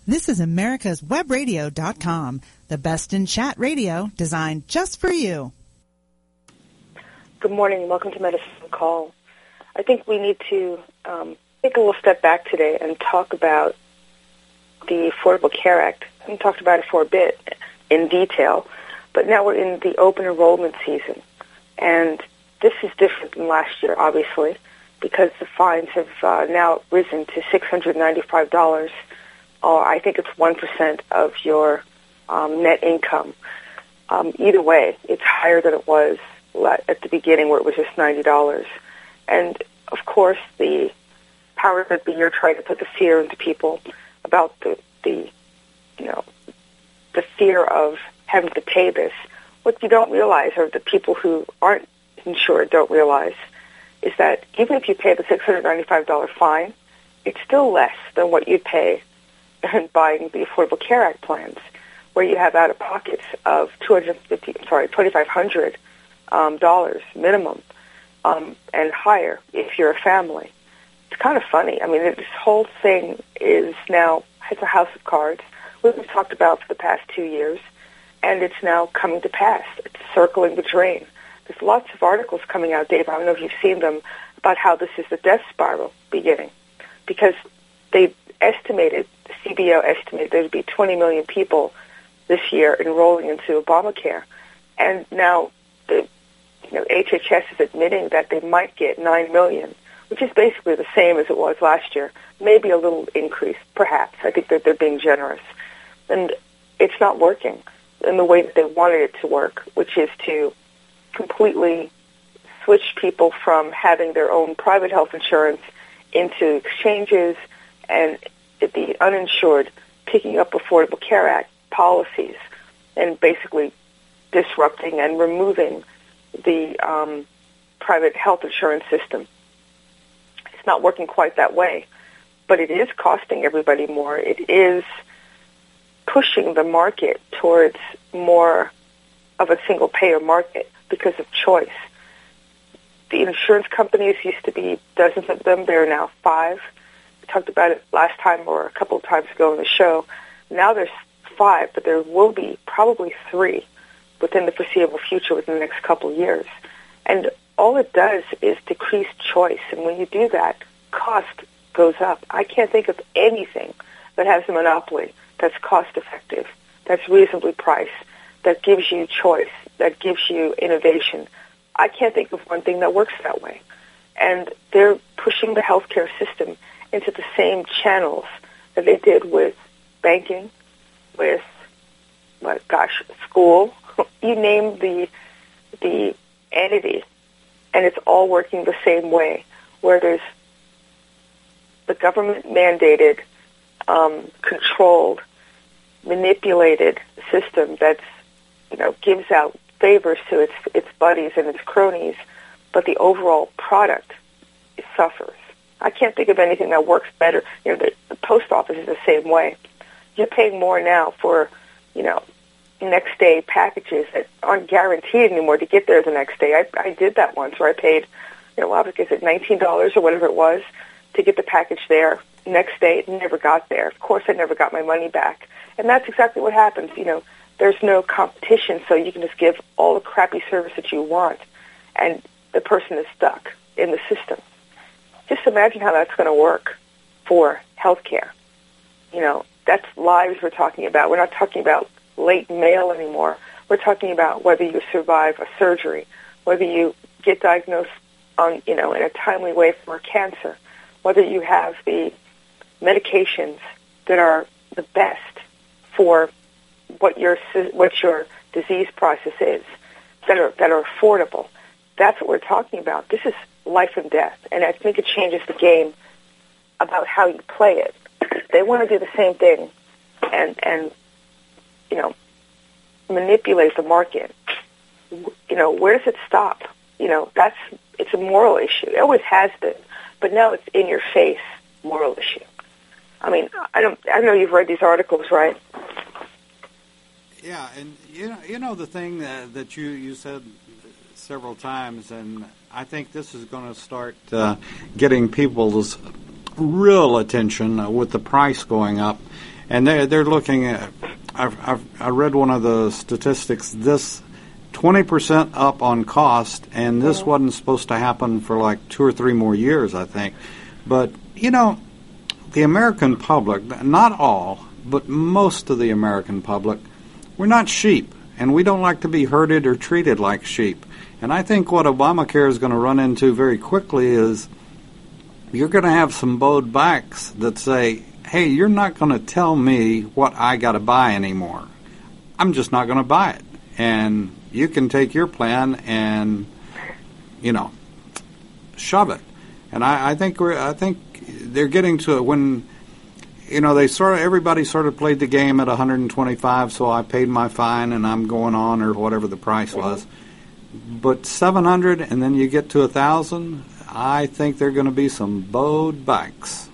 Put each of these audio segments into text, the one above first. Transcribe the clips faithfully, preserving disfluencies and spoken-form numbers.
This is America's Web Radio dot com, the best in chat radio designed just for you. Good morning. Welcome to Medicine Call. I think we need to um, take a little step back today and talk about the Affordable Care Act. We talked about it for a bit in detail, but now we're in the open enrollment season. And this is different than last year, obviously, because the fines have uh, now risen to six hundred ninety-five dollars. Or I think it's one percent of your um, net income. Um, either way, it's higher than it was at the beginning where it was just ninety dollars. And, of course, the powers that be are trying to put the fear into people about the, the, you know, the fear of having to pay this. What you don't realize, or the people who aren't insured don't realize, is that even if you pay the six hundred ninety-five dollars fine, it's still less than what you'd pay and buying the Affordable Care Act plans, where you have out-of-pockets of two hundred fifty, sorry, twenty-five hundred um, dollars minimum, um, and higher if you're a family. It's kind of funny. I mean, this whole thing is now it's a house of cards. We've talked about for the past two years, and it's now coming to pass. It's circling the drain. There's lots of articles coming out, Dave. I don't know if you've seen them about how this is the death spiral beginning, because they estimated, the C B O estimated there would be twenty million people this year enrolling into Obamacare. And now the you know, H H S is admitting that they might get nine million, which is basically the same as it was last year, maybe a little increase, perhaps. I think that they're being generous. And it's not working in the way that they wanted it to work, which is to completely switch people from having their own private health insurance into exchanges and the uninsured picking up Affordable Care Act policies and basically disrupting and removing the um, private health insurance system. It's not working quite that way, but it is costing everybody more. It is pushing the market towards more of a single-payer market because of choice. The insurance companies used to be dozens of them. There are now five. We talked about it last time or a couple of times ago in the show. Now there's five, but there will be probably three within the foreseeable future within the next couple of years. And all it does is decrease choice. And when you do that, cost goes up. I can't think of anything that has a monopoly that's cost-effective, that's reasonably priced, that gives you choice, that gives you innovation. I can't think of one thing that works that way. And they're pushing the healthcare system into the same channels that they did with banking, with, well, gosh, school. You name the the entity, and it's all working the same way, where there's the government-mandated, um, controlled, manipulated system that's, you know, gives out favors to its its buddies and its cronies, but the overall product suffers. I can't think of anything that works better. You know, the, the post office is the same way. You're paying more now for, you know, next day packages that aren't guaranteed anymore to get there the next day. I, I did that once where I paid, you know, well, I guess it nineteen dollars or whatever it was to get the package there. Next day, it never got there. Of course, I never got my money back. And that's exactly what happens. You know, there's no competition, so you can just give all the crappy service that you want, and the person is stuck in the system. Just imagine how that's going to work for healthcare. You know, that's lives we're talking about. We're not talking about late mail anymore. We're talking about whether you survive a surgery, whether you get diagnosed on, you know, in a timely way for cancer, whether you have the medications that are the best for what your what your disease process is, that are that are affordable. That's what we're talking about. This is life and death, and I think it changes the game about how you play it. They want to do the same thing, and and you know, manipulate the market. You know, where does it stop? You know, that's it's a moral issue. It always has been, but now it's in your face moral issue. I mean, I don't I know you've read these articles, right? Yeah, and you know, you know the thing that, that you, you said several times, and I think this is going to start uh, getting people's real attention uh, with the price going up, And they're, they're looking at, I've, I've, I read one of the statistics, this twenty percent up on cost, and this mm-hmm. wasn't supposed to happen for like two or three more years, I think. But, you know, the American public, not all, but most of the American public, we're not sheep, and we don't like to be herded or treated like sheep. And I think what Obamacare is going to run into very quickly is you're going to have some bowed backs that say, hey, you're not going to tell me what I got to buy anymore. I'm just not going to buy it. And you can take your plan and, you know, shove it. And I, I think we're, I think they're getting to it when, you know, they sort of, everybody sort of played the game at one hundred twenty-five, so I paid my fine and I'm going on, or whatever the price was. But seven hundred, and then you get to one thousand, I think there are going to be some bowed backs.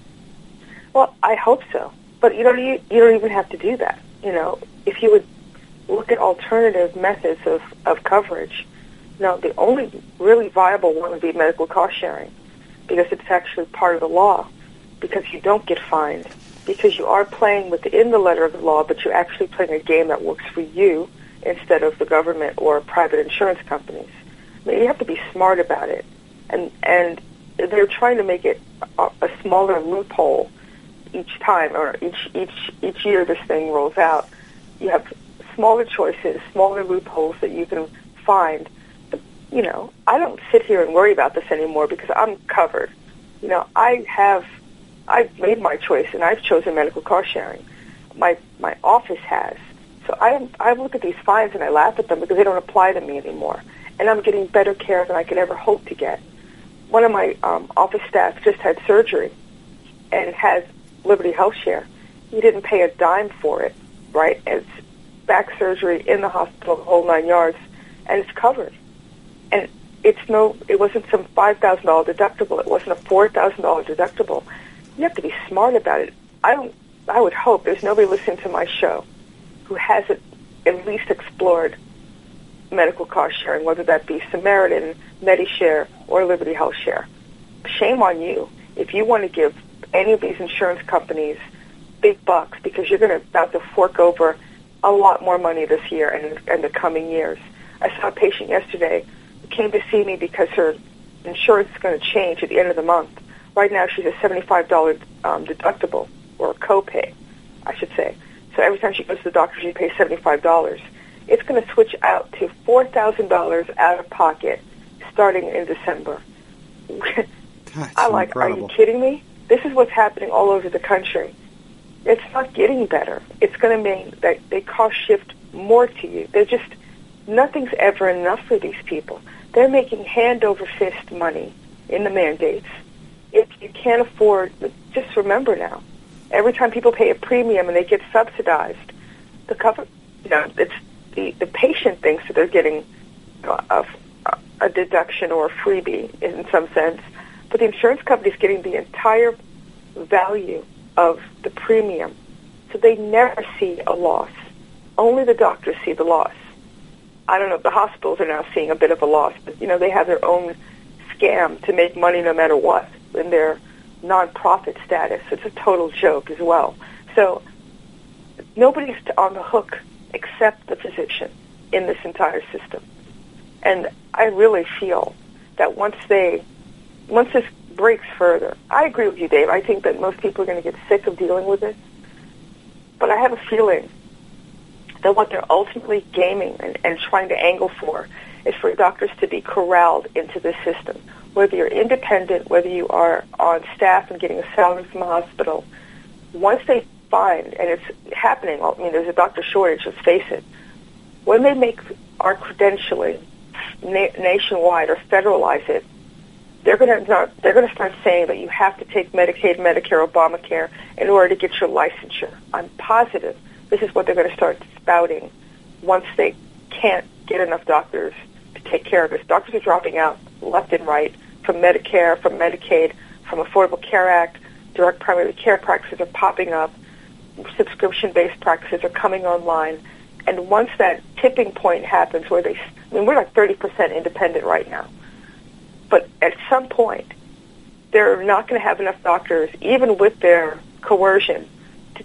Well, I hope so. But you don't, you, you don't even have to do that. You know, if you would look at alternative methods of, of coverage, you know, the only really viable one would be medical cost sharing, because it's actually part of the law, because you don't get fined, because you are playing within the letter of the law, but you're actually playing a game that works for you instead of the government or private insurance companies. I mean, you have to be smart about it. And and they're trying to make it a, a smaller loophole each time, or each, each, each year this thing rolls out. You have smaller choices, smaller loopholes that you can find. But, you know, I don't sit here and worry about this anymore because I'm covered. You know, I have, I've made my choice, and I've chosen medical cost sharing. My my office has. So I I look at these fines and I laugh at them because they don't apply to me anymore. And I'm getting better care than I could ever hope to get. One of my um, office staff just had surgery and has Liberty Health Share. He didn't pay a dime for it, right? It's back surgery in the hospital, the whole nine yards, and it's covered. And it's no, it wasn't some five thousand dollars deductible. It wasn't a four thousand dollars deductible. You have to be smart about it. I don't. I would hope there's nobody listening to my show who hasn't at least explored medical cost sharing, whether that be Samaritan, MediShare, or Liberty Health Share. Shame on you if you want to give any of these insurance companies big bucks, because you're going to about to fork over a lot more money this year and in the coming years. I saw a patient yesterday who came to see me because her insurance is going to change at the end of the month. Right now she's a seventy-five dollars um, deductible, or a copay, I should say. So every time she goes to the doctor, she pays seventy-five dollars. It's going to switch out to four thousand dollars out of pocket starting in December. I'm like, incredible. Are you kidding me? This is what's happening all over the country. It's not getting better. It's going to mean that they cost shift more to you. They're just, nothing's ever enough for these people. They're making hand over fist money in the mandates. If you can't afford, just remember now, every time people pay a premium and they get subsidized, the cover, you know, it's the, the patient thinks that they're getting a, a deduction or a freebie in some sense, but the insurance company's getting the entire value of the premium. So they never see a loss. Only the doctors see the loss. I don't know, the hospitals are now seeing a bit of a loss, but, you know, they have their own scam to make money no matter what in their non-profit status. It's a total joke as well. So nobody's on the hook except the physician in this entire system. And I really feel that once they, once this breaks further, I agree with you, Dave. I think that most people are going to get sick of dealing with it. But I have a feeling that what they're ultimately gaming and, and trying to angle for is for doctors to be corralled into this system. Whether you're independent, whether you are on staff and getting a salary from the hospital, once they find, and it's happening, I mean, there's a doctor shortage, let's face it, when they make our credentialing na- nationwide or federalize it, they're going to they're going to start saying that you have to take Medicaid, Medicare, Obamacare in order to get your licensure. I'm positive this is what they're going to start spouting once they can't get enough doctors to take care of this. Doctors are dropping out left and right from Medicare, from Medicaid, from Affordable Care Act. Direct primary care practices are popping up. Subscription-based practices are coming online. And once that tipping point happens where they, I mean, we're like thirty percent independent right now. But at some point, they're not going to have enough doctors, even with their coercion, to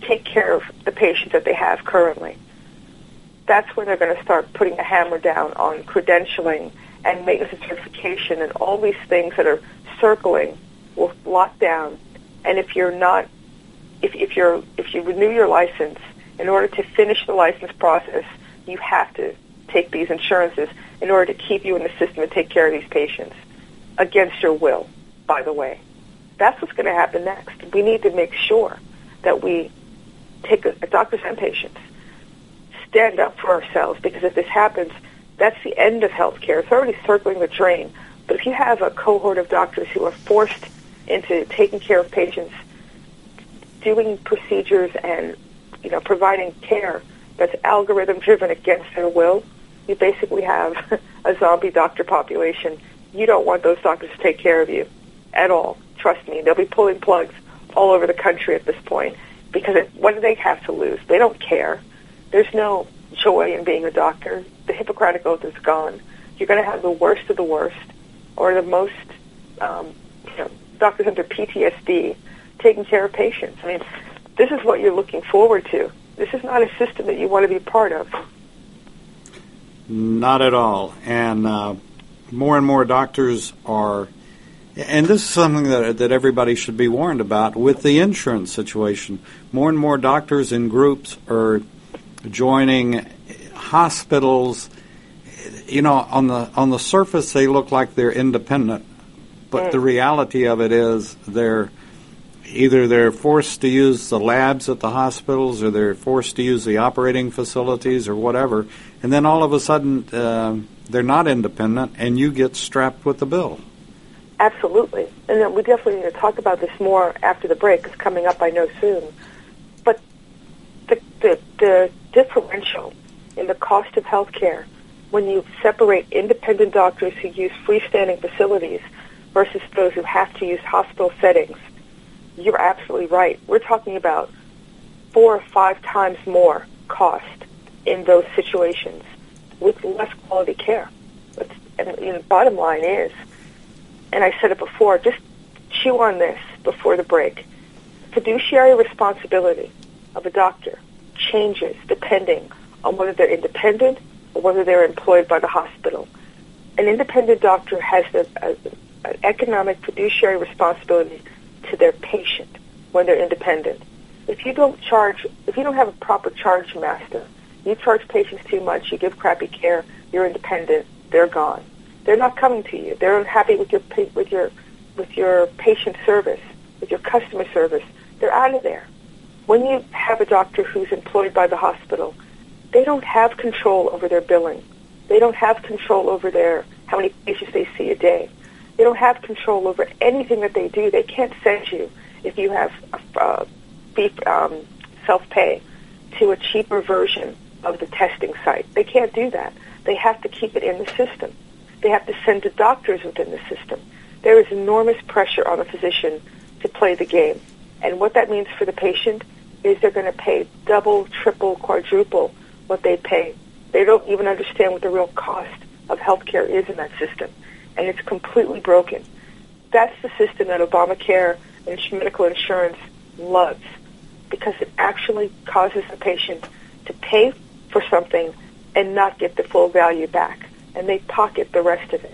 take care of the patients that they have currently. That's when they're going to start putting a hammer down on credentialing and maintenance and certification and all these things that are circling will lock down. And if you're not, if, if you're, if you renew your license, in order to finish the license process, you have to take these insurances in order to keep you in the system and take care of these patients against your will, by the way. That's what's going to happen next. We need to make sure that we take a, doctors and patients stand up for ourselves, because if this happens, that's the end of healthcare. It's already circling the drain. But if you have a cohort of doctors who are forced into taking care of patients, doing procedures and, you know, providing care that's algorithm-driven against their will, you basically have a zombie doctor population. You don't want those doctors to take care of you at all. Trust me, they'll be pulling plugs all over the country at this point, because it, what do they have to lose? They don't care. There's no joy in being a doctor. The Hippocratic Oath is gone. You're going to have the worst of the worst, or the most, um, you know, doctors under P T S D taking care of patients. I mean, this is what you're looking forward to. This is not a system that you want to be part of. Not at all. And uh, more and more doctors are, and this is something that that everybody should be warned about with the insurance situation. More and more doctors in groups are joining hospitals. You know, on the on the surface they look like they're independent, but mm. the reality of it is they're either they're forced to use the labs at the hospitals, or they're forced to use the operating facilities, or whatever, and then all of a sudden uh, they're not independent, and you get strapped with the bill. Absolutely, and then we definitely need to talk about this more after the break. It's coming up, I know, soon. But the the, the differential in the cost of health care when you separate independent doctors who use freestanding facilities versus those who have to use hospital settings, you're absolutely right. We're talking about four or five times more cost in those situations with less quality care. It's, and you know, the bottom line is, and I said it before, just chew on this before the break, fiduciary responsibility of a doctor changes depending on whether they're independent or whether they're employed by the hospital. An independent doctor has the, uh, an economic fiduciary responsibility to their patient when they're independent. If you don't charge, if you don't have a proper charge master, you charge patients too much, you give crappy care, you're independent, they're gone. They're not coming to you. They're unhappy with your with your with your patient service, with your customer service. They're out of there. When you have a doctor who's employed by the hospital, they don't have control over their billing. They don't have control over their how many patients they see a day. They don't have control over anything that they do. They can't send you, if you have a, uh, beef, um, self-pay, to a cheaper version of the testing site. They can't do that. They have to keep it in the system. They have to send to doctors within the system. There is enormous pressure on a physician to play the game. And what that means for the patient is they're going to pay double, triple, quadruple what they pay. They don't even understand what the real cost of healthcare is in that system. And it's completely broken. That's the system that Obamacare and medical insurance loves, because it actually causes the patient to pay for something and not get the full value back, and they pocket the rest of it.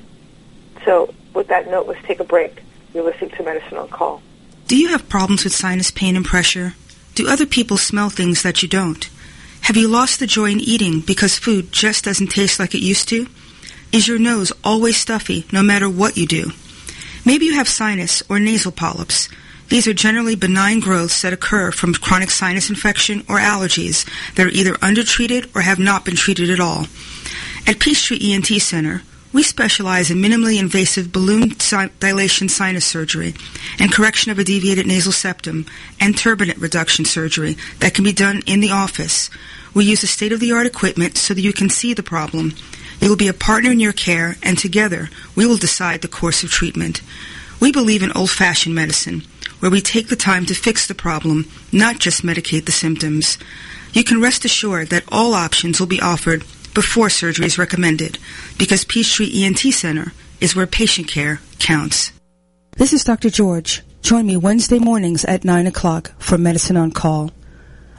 So with that note, let's take a break. You're listening to Medicine on Call. Do you have problems with sinus pain and pressure? Do other people smell things that you don't? Have you lost the joy in eating because food just doesn't taste like it used to? Is your nose always stuffy no matter what you do? Maybe you have sinus or nasal polyps. These are generally benign growths that occur from chronic sinus infection or allergies that are either undertreated or have not been treated at all. At Peachtree E N T Center, we specialize in minimally invasive balloon si- dilation sinus surgery and correction of a deviated nasal septum and turbinate reduction surgery that can be done in the office. We use the state-of-the-art equipment so that you can see the problem. You will be a partner in your care, and together we will decide the course of treatment. We believe in old-fashioned medicine, where we take the time to fix the problem, not just medicate the symptoms. You can rest assured that all options will be offered before surgery is recommended, because Peachtree E N T Center is where patient care counts. This is Doctor George. Join me Wednesday mornings at nine o'clock for Medicine on Call.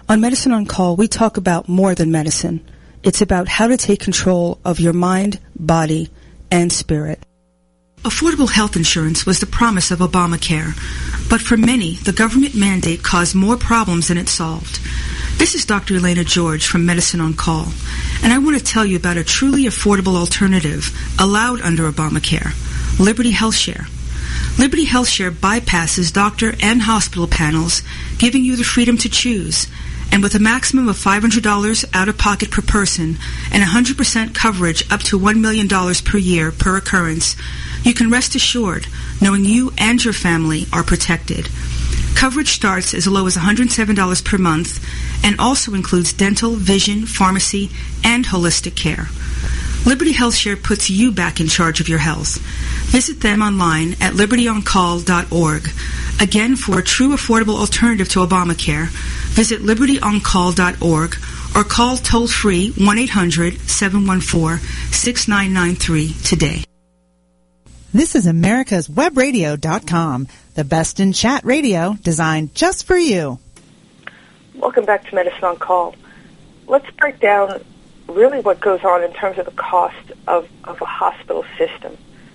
On Medicine on Call, we talk about more than medicine. It's about how to take control of your mind, body, and spirit. Affordable health insurance was the promise of Obamacare, but for many, the government mandate caused more problems than it solved. This is Doctor Elena George from Medicine on Call, and I want to tell you about a truly affordable alternative allowed under Obamacare, Liberty HealthShare. Liberty HealthShare bypasses doctor and hospital panels, giving you the freedom to choose. And with a maximum of five hundred dollars out-of-pocket per person and one hundred percent coverage up to one million dollars per year per occurrence, you can rest assured knowing you and your family are protected. Coverage starts as low as one hundred seven dollars per month and also includes dental, vision, pharmacy, and holistic care. Liberty HealthShare puts you back in charge of your health. Visit them online at liberty on call dot org. Again, for a true affordable alternative to Obamacare, visit liberty on call dot org or call toll-free one eight hundred seven one four six nine nine three today. This is America's Web Radio dot com, the best in chat radio designed just for you. Welcome back to Medicine on Call. Let's break down really what goes on in terms of the cost of, of a hospital system.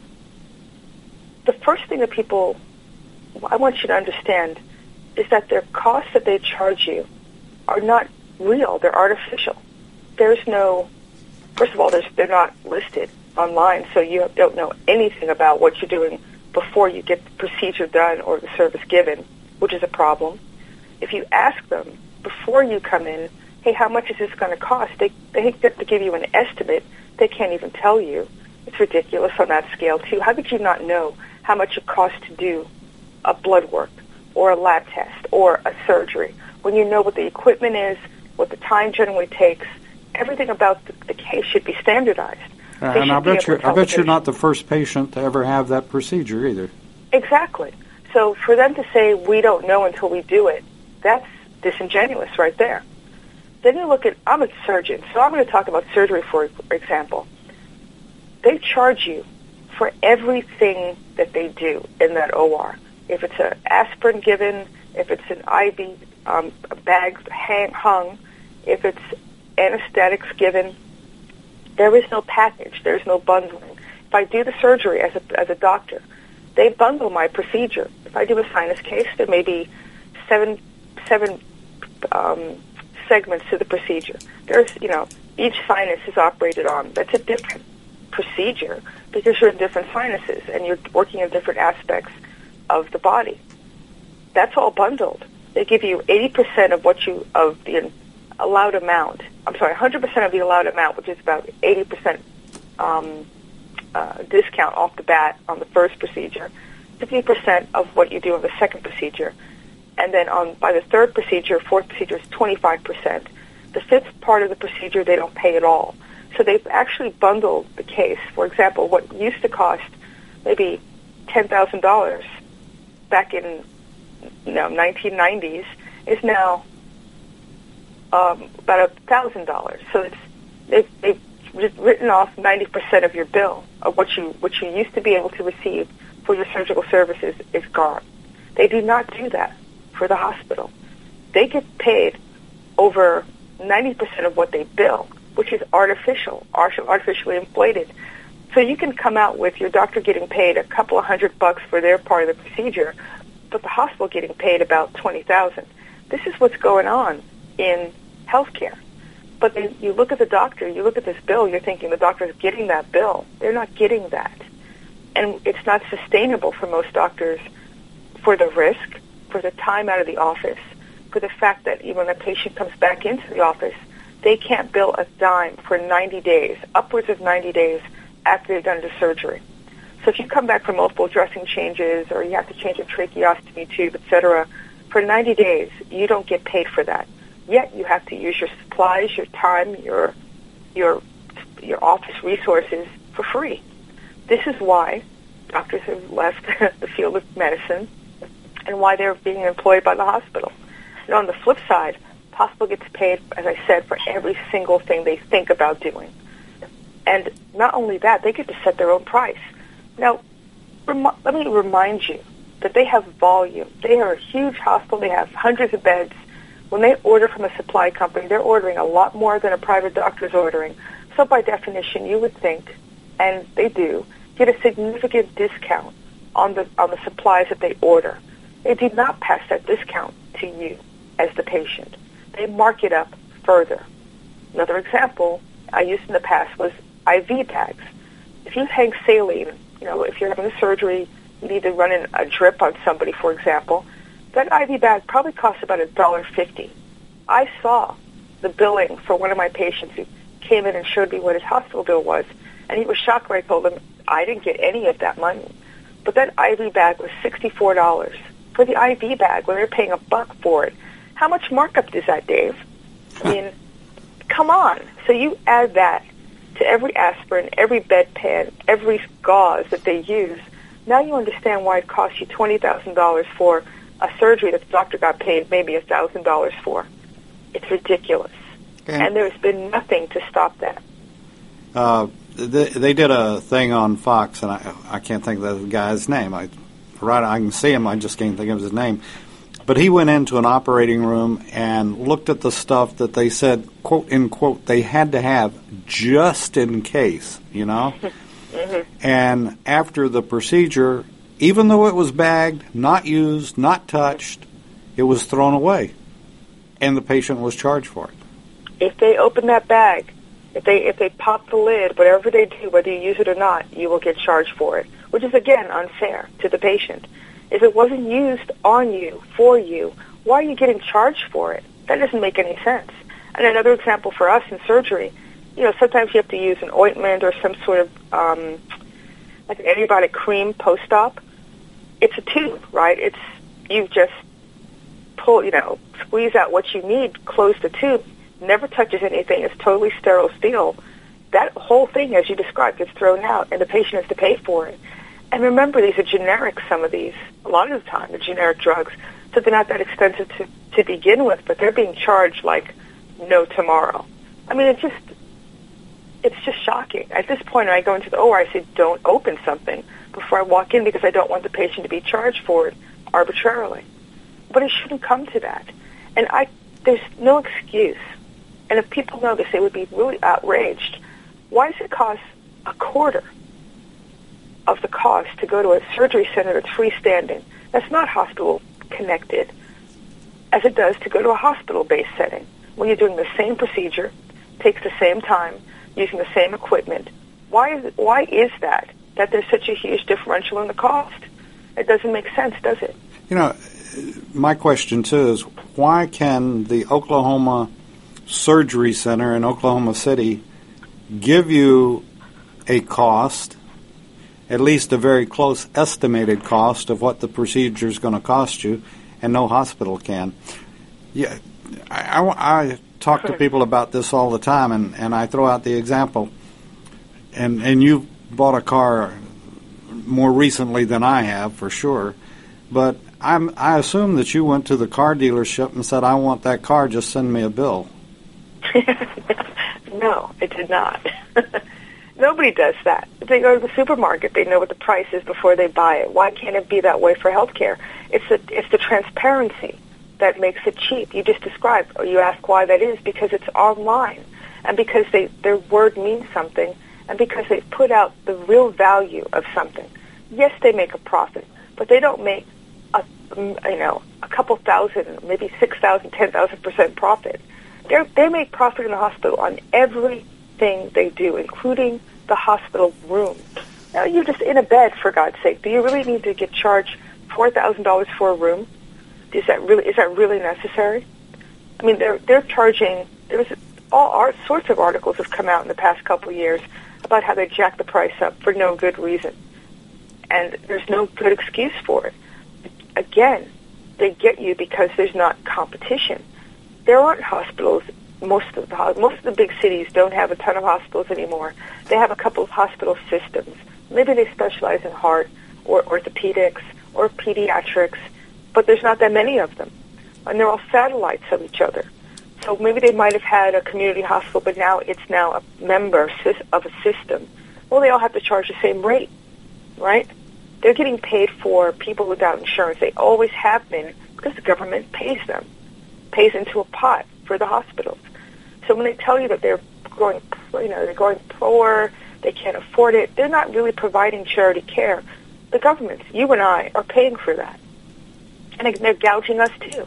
The first thing that people, I want you to understand, is that their costs that they charge you are not real. They're artificial. There's no, first of all, there's, they're not listed online, so you don't know anything about what you're doing before you get the procedure done or the service given, which is a problem. If you ask them before you come in, hey, how much is this going to cost? They they get to give you an estimate. They can't even tell you. It's ridiculous on that scale, too. How could you not know how much it costs to do a blood work or a lab test or a surgery when you know what the equipment is, what the time generally takes? Everything about the, the case should be standardized. Uh, and I bet you're, I bet you're not the first patient to ever have that procedure either. Exactly. So for them to say we don't know until we do it, that's disingenuous right there. Then you look at, I'm a surgeon, so I'm going to talk about surgery, for example. They charge you for everything that they do in that O R. If it's an aspirin given, if it's an I V um, bag hang, hung, if it's anesthetics given, there is no package. There's no bundling. If I do the surgery as a, as a doctor, they bundle my procedure. If I do a sinus case, there may be seven, seven um, segments to the procedure. There's, you know, each sinus is operated on. That's a different procedure because you're in different sinuses and you're working in different aspects of the body. That's all bundled. They give you eighty percent of what you, of the allowed amount. I'm sorry, one hundred percent of the allowed amount, which is about eighty percent um, uh, discount off the bat on the first procedure, fifty percent of what you do on the second procedure, and then on by the third procedure, fourth procedure is twenty-five percent. The fifth part of the procedure, they don't pay at all. So they've actually bundled the case. For example, what used to cost maybe ten thousand dollars back in you know, nineteen nineties is now um, about one thousand dollars. So it's, they've, they've written off ninety percent of your bill of what you, what you used to be able to receive for your surgical services is gone. They do not do that for the hospital. They get paid over ninety percent of what they bill, which is artificial, artificially inflated. So you can come out with your doctor getting paid a couple of hundred bucks for their part of the procedure, but the hospital getting paid about twenty thousand. This is what's going on in healthcare. But then you look at the doctor, you look at this bill, you're thinking the doctor's getting that bill. They're not getting that. And it's not sustainable for most doctors for the risk, for the time out of the office, for the fact that even when a patient comes back into the office, they can't bill a dime for ninety days, upwards of ninety days after they've done the surgery. So if you come back for multiple dressing changes or you have to change a tracheostomy tube, et cetera, for ninety days, you don't get paid for that. Yet you have to use your supplies, your time, your your your office resources for free. This is why doctors have left the field of medicine and why they're being employed by the hospital. And on the flip side, the hospital gets paid, as I said, for every single thing they think about doing. And not only that, they get to set their own price. Now, rem- let me remind you that they have volume. They are a huge hospital. They have hundreds of beds when they order from a supply company, they're ordering a lot more than a private doctor is ordering. So by definition, you would think, and they do, get a significant discount on the on the supplies that they order. They do not pass that discount to you as the patient. They mark it up further. Another example I used in the past was I V bags. If you hang saline, you know, if you're having a surgery, you need to run in a drip on somebody, for example, that I V bag probably costs about a dollar fifty. I saw the billing for one of my patients who came in and showed me what his hospital bill was, and he was shocked when I told him I didn't get any of that money. But that I V bag was sixty-four dollars. For the I V bag, when they're paying a buck for it, how much markup is that, Dave? I mean, come on. So you add that to every aspirin, every bedpan, every gauze that they use. Now you understand why it costs you twenty thousand dollars for a surgery that the doctor got paid maybe one thousand dollars for. It's ridiculous. Okay. And there's been nothing to stop that. Uh, they, they did a thing on Fox, and I, I can't think of the guy's name. I, right, I can see him, I just can't think of his name. But he went into an operating room and looked at the stuff that they said, quote, in quote, they had to have just in case, you know? Mm-hmm. And after the procedure, even though it was bagged, not used, not touched, it was thrown away. And the patient was charged for it. If they open that bag, if they if they pop the lid, whatever they do, whether you use it or not, you will get charged for it, which is, again, unfair to the patient. If it wasn't used on you, for you, why are you getting charged for it? That doesn't make any sense. And another example for us in surgery, you know, sometimes you have to use an ointment or some sort of, um, like an antibiotic cream post-op. It's a tube, right? It's, you just pull, you know, squeeze out what you need, close the tube, never touches anything, it's totally sterile steel. That whole thing, as you described, gets thrown out, and the patient has to pay for it. And remember, these are generic, some of these. A lot of the time, they're generic drugs, so they're not that expensive to, to begin with, but they're being charged like no tomorrow. I mean, it's just, it's just shocking. At this point, I go into the O R, I say, don't open something before I walk in because I don't want the patient to be charged for it arbitrarily. But it shouldn't come to that. And I, there's no excuse. And if people know this, they would be really outraged. Why does it cost a quarter of the cost to go to a surgery center that's freestanding, that's not hospital connected, as it does to go to a hospital-based setting when you're doing the same procedure, takes the same time, using the same equipment? Why is, why is that, that there's such a huge differential in the cost? It doesn't make sense, does it? You know, my question, too, is why can the Oklahoma Surgery Center in Oklahoma City give you a cost, at least a very close estimated cost of what the procedure is going to cost you, and no hospital can? Yeah, I, I, I talk to people about this all the time, and, and I throw out the example. And, and you've bought a car more recently than I have, for sure. But I'm, I assume that you went to the car dealership and said, I want that car, just send me a bill. No, I did not. Nobody does that. If they go to the supermarket, they know what the price is before they buy it. Why can't it be that way for healthcare? It's the, it's the transparency that makes it cheap. You just described, or you ask why that is, because it's online, and because they, their word means something, and because they put out the real value of something. Yes, they make a profit, but they don't make a, you know, a couple thousand, maybe six thousand, ten thousand percent profit. They they make profit in the hospital on everything they do, including the hospital room. Now, you're just in a bed, for God's sake. Do you really need to get charged four thousand dollars for a room? Is that really is that really necessary? I mean, they're they're charging. There's all art, sorts of articles have come out in the past couple of years about how they jack the price up for no good reason, and there's no good excuse for it. Again, they get you because there's not competition. There aren't hospitals. Most of the most of the big cities don't have a ton of hospitals anymore. They have a couple of hospital systems. Maybe they specialize in heart or orthopedics or pediatrics, but there's not that many of them, and they're all satellites of each other. So maybe they might have had a community hospital, but now it's now a member of a system. Well, they all have to charge the same rate, right? They're getting paid for people without insurance. They always have been because the government pays them. pays into a pot for the hospitals. So when they tell you that they're going, you know, they're going poor, they can't afford it, they're not really providing charity care. The governments, you and I, are paying for that. And they're gouging us too.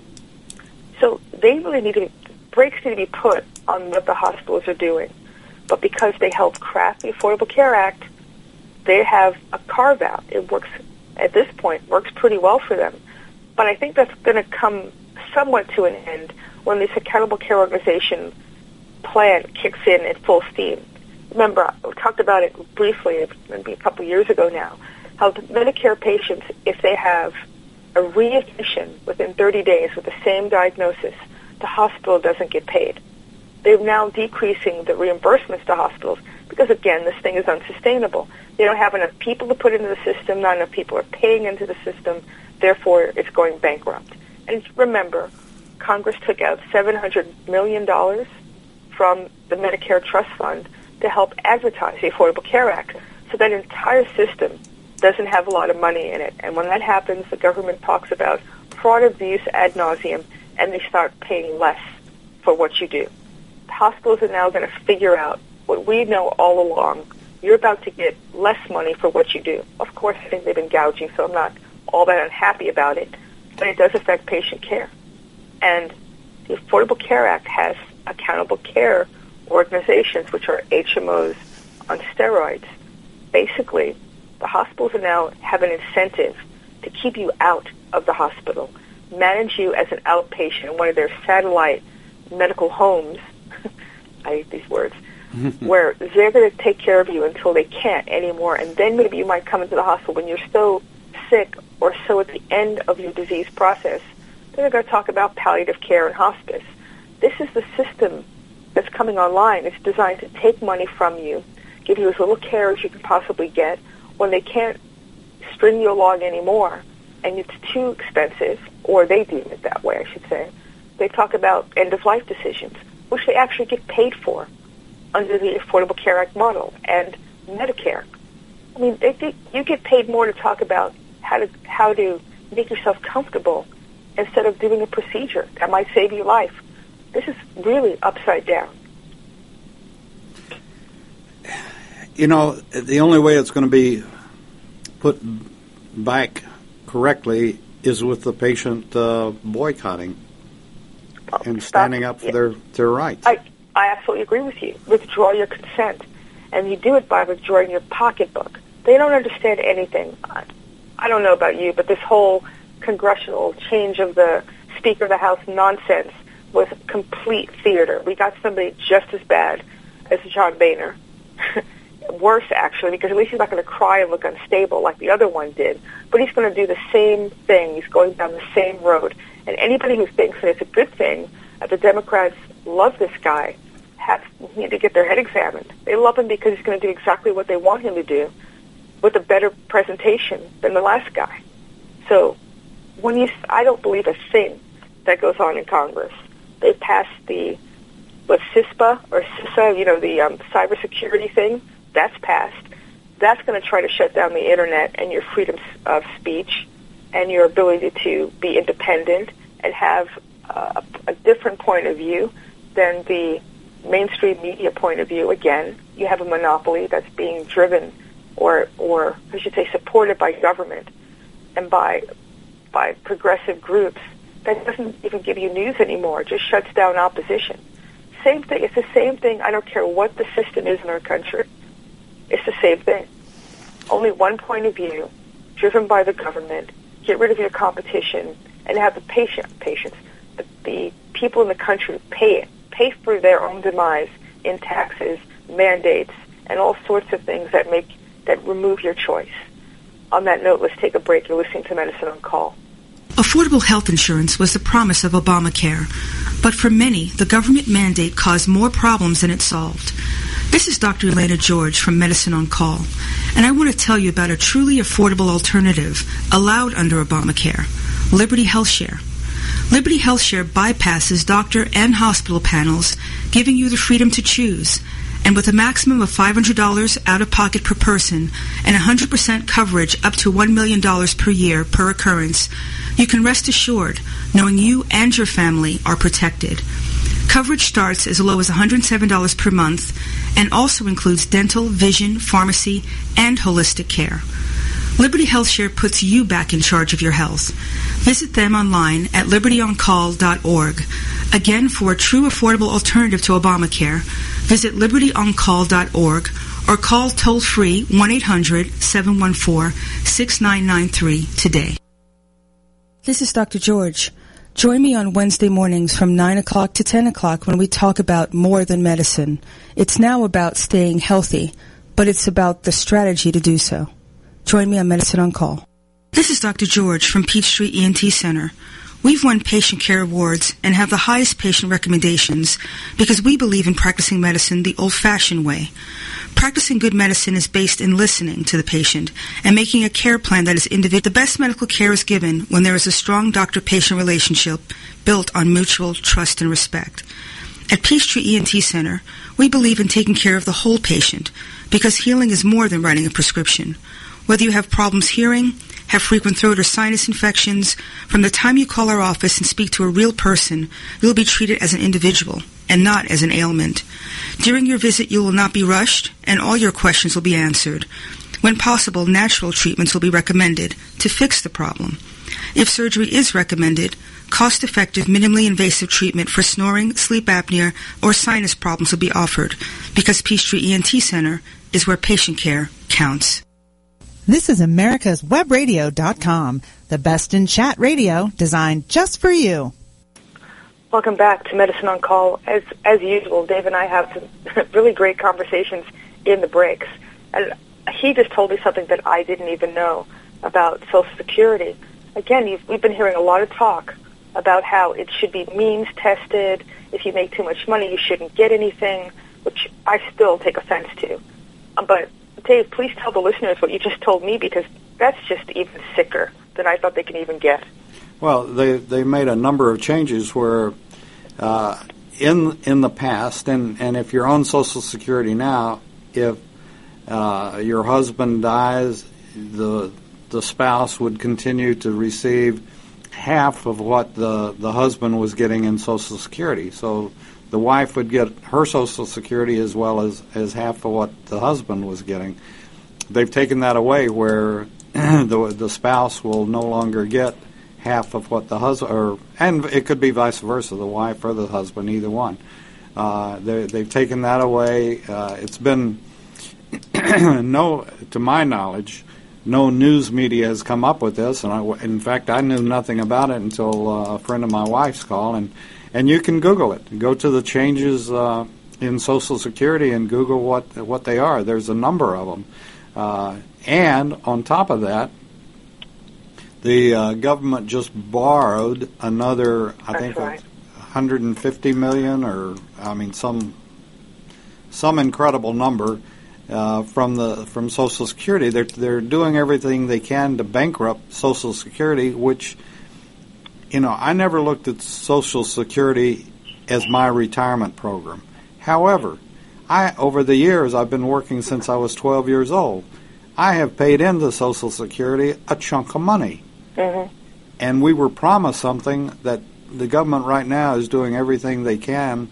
So they really need to, brakes need to be put on what the hospitals are doing. But because they helped craft the Affordable Care Act, they have a carve-out. It works, at this point, works pretty well for them. But I think that's going to come somewhat to an end when this Accountable Care Organization plan kicks in at full steam. Remember, I talked about it briefly, maybe a couple years ago now, how the Medicare patients, if they have a readmission within thirty days with the same diagnosis, the hospital doesn't get paid. They're now decreasing the reimbursements to hospitals because, again, this thing is unsustainable. They don't have enough people to put into the system. Not enough people are paying into the system. Therefore, it's going bankrupt. And remember, Congress took out seven hundred million dollars from the Medicare Trust Fund to help advertise the Affordable Care Act. So that entire system doesn't have a lot of money in it. And when that happens, the government talks about fraud abuse ad nauseum, and they start paying less for what you do. The hospitals are now going to figure out what we know all along. You're about to get less money for what you do. Of course, I think they've been gouging, so I'm not all that unhappy about it, but it does affect patient care. And the Affordable Care Act has accountable care organizations, which are H M Os on steroids. Basically, the hospitals are now have an incentive to keep you out of the hospital, manage you as an outpatient in one of their satellite medical homes. I hate these words. Where they're going to take care of you until they can't anymore, and then maybe you might come into the hospital when you're so sick or so at the end of your disease process. Then they're going to talk about palliative care and hospice. This is the system that's coming online. It's designed to take money from you, give you as little care as you can possibly get. When they can't string you along anymore, and it's too expensive, or they deem it that way, I should say, they talk about end-of-life decisions, which they actually get paid for under the Affordable Care Act model and Medicare. I mean, they, they, you get paid more to talk about how to how to make yourself comfortable instead of doing a procedure that might save your life. This is really upside down. You know, the only way it's going to be put back correctly is with the patient uh, boycotting Oh, and standing stop. up for yeah. their, their rights. I, I absolutely agree with you. Withdraw your consent. And you do it by withdrawing your pocketbook. They don't understand anything. I, I don't know about you, but this whole congressional change of the Speaker of the House nonsense was complete theater. We got somebody just as bad as John Boehner. Worse, actually, because at least he's not going to cry and look unstable like the other one did. But he's going to do the same thing. He's going down the same road. And anybody who thinks that it's a good thing, that the Democrats love this guy, have need to get their head examined. They love him because he's going to do exactly what they want him to do with a better presentation than the last guy. So when you, I don't believe a thing that goes on in Congress. They passed the, what, CISPA or CISA, you know, the um, cybersecurity thing. That's passed. That's going to try to shut down the Internet and your freedom of speech and your ability to be independent and have uh, a different point of view than the mainstream media point of view. Again, you have a monopoly that's being driven or, or I should say supported by government and by by progressive groups that doesn't even give you news anymore. It just shuts down opposition. Same thing. It's the same thing. I don't care what the system is in our country. It's the same thing. Only one point of view, driven by the government. Get rid of your competition and have the patient, patients, the, the people in the country pay it, pay for their own demise in taxes, mandates, and all sorts of things that make that remove your choice. On that note, let's take a break. You're listening to Medicine on Call. Affordable health insurance was the promise of Obamacare, but for many, the government mandate caused more problems than it solved. This is Doctor Elena George from Medicine on Call, and I want to tell you about a truly affordable alternative allowed under Obamacare, Liberty HealthShare. Liberty HealthShare bypasses doctor and hospital panels, giving you the freedom to choose, And with a maximum of five hundred dollars out-of-pocket per person and one hundred percent coverage up to one million dollars per year per occurrence, you can rest assured knowing you and your family are protected. Coverage starts as low as one hundred seven dollars per month and also includes dental, vision, pharmacy, and holistic care. Liberty HealthShare puts you back in charge of your health. Visit them online at liberty on call dot org. Again, for a true affordable alternative to Obamacare, visit liberty on call dot org or call toll-free one eight hundred seven one four six nine nine three today. This is Doctor George. Join me on Wednesday mornings from nine o'clock to ten o'clock when we talk about more than medicine. It's now about staying healthy, but it's about the strategy to do so. Join me on Medicine on Call. This is Doctor George from Peachtree E N T Center. We've won patient care awards and have the highest patient recommendations because we believe in practicing medicine the old-fashioned way. Practicing good medicine is based in listening to the patient and making a care plan that is individual. The best medical care is given when there is a strong doctor-patient relationship built on mutual trust and respect. At Peachtree E N T Center, we believe in taking care of the whole patient because healing is more than writing a prescription. Whether you have problems hearing, have frequent throat or sinus infections, from the time you call our office and speak to a real person, you'll be treated as an individual and not as an ailment. During your visit, you will not be rushed, and all your questions will be answered. When possible, natural treatments will be recommended to fix the problem. If surgery is recommended, cost-effective, minimally invasive treatment for snoring, sleep apnea, or sinus problems will be offered because Peachtree E N T Center is where patient care counts. This is America's Web Radio dot com, the best in chat radio designed just for you. Welcome back to Medicine on Call. As as usual, Dave and I have some really great conversations in the breaks. And he just told me something that I didn't even know about Social Security. Again, you've, we've been hearing a lot of talk about how it should be means tested. If you make too much money, you shouldn't get anything, which I still take offense to. But Dave, please tell the listeners what you just told me, because that's just even sicker than I thought they could even get. Well, they they made a number of changes where uh, in in the past, and, and if you're on Social Security now, if uh, your husband dies, the the spouse would continue to receive half of what the, the husband was getting in Social Security. So the wife would get her Social Security as well as, as half of what the husband was getting. They've taken that away where the the spouse will no longer get half of what the husband, or and it could be vice versa, the wife or the husband, either one. Uh, they, they've taken that away. Uh, it's been, no, to my knowledge, no news media has come up with this, and I, in fact, I knew nothing about it until uh, a friend of my wife's call, and And you can Google it. Go to the changes uh, in Social Security and Google what what they are. There's a number of them. Uh, and on top of that, the uh, government just borrowed another, I That's think, right. one hundred fifty million dollars, or I mean, some some incredible number uh, from the from Social Security. They're they're doing everything they can to bankrupt Social Security, which, you know, I never looked at Social Security as my retirement program. However, I over the years, I've been working since I was twelve years old. I have paid into Social Security a chunk of money. Mm-hmm. And we were promised something that the government right now is doing everything they can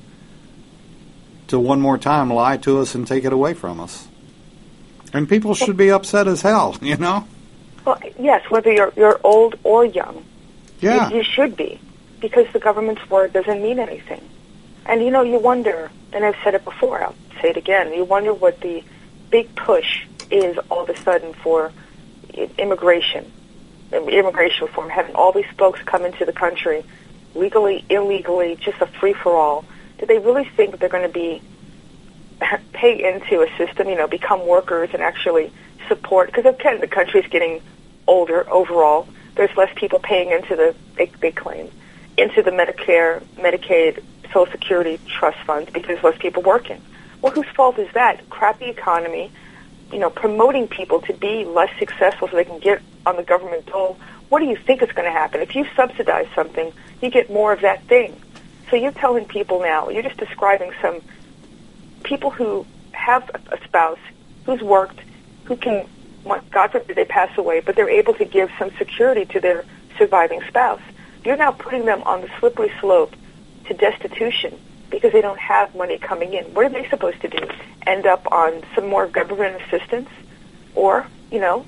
to one more time lie to us and take it away from us. And people should be upset as hell, you know? Well, yes, whether you're you're old or young. Yeah. You, you should be, because the government's word doesn't mean anything. And, you know, you wonder, and I've said it before, I'll say it again, you wonder what the big push is all of a sudden for immigration, immigration reform, having all these folks come into the country legally, illegally, just a free-for-all. Do they really think that they're going to be pay into a system, you know, become workers and actually support? Because, again, the country's getting older overall. There's less people paying into the, they, they claim, into the Medicare, Medicaid, Social Security trust funds because less people working. Well, whose fault is that? Crappy economy, you know, promoting people to be less successful so they can get on the government dole. What do you think is going to happen? If you subsidize something, you get more of that thing. So you're telling people now, you're just describing some people who have a spouse who's worked, who can, God forbid they pass away, but they're able to give some security to their surviving spouse. You're now putting them on the slippery slope to destitution because they don't have money coming in. What are they supposed to do? End up on some more government assistance? Or, you know,